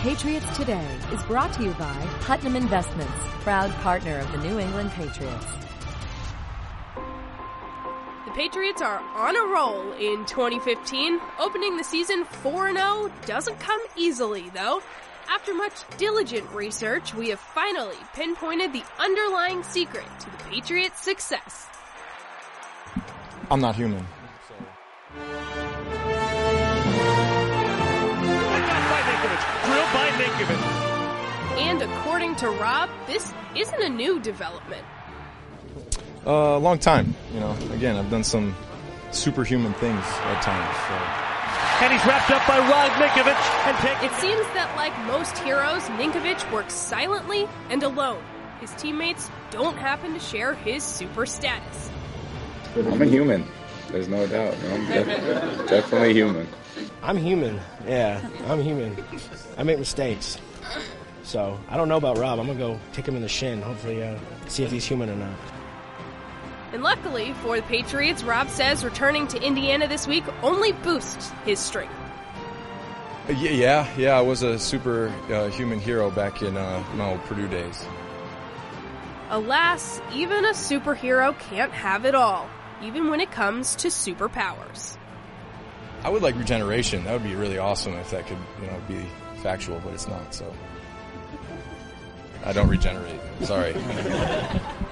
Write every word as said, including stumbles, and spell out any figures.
Patriots Today is brought to you by Putnam Investments, proud partner of the New England Patriots. The Patriots are on a roll in twenty fifteen. Opening the season four and oh doesn't come easily, though. After much diligent research, we have finally pinpointed the underlying secret to the Patriots' success. I'm not human. Drilled by Ninkovich. And according to Rob, this isn't a new development. A uh, long time, you know. Again, I've done some superhuman things at times. So. And he's wrapped up by Rod Ninkovich. And take- it seems that like most heroes, Ninkovich works silently and alone. His teammates don't happen to share his super status. I'm a human. There's no doubt. I'm def- definitely human. I'm human. Yeah, I'm human. I make mistakes. So, I don't know about Rob. I'm going to go kick him in the shin. Hopefully, uh, see if he's human or not. And luckily for the Patriots, Rob says returning to Indiana this week only boosts his strength. Yeah, yeah, I was a super uh, human hero back in uh, my old Purdue days. Alas, even a superhero can't have it all, even when it comes to superpowers. I would like regeneration. That would be really awesome if that could, you know, be factual, but it's not, so. I don't regenerate. Sorry.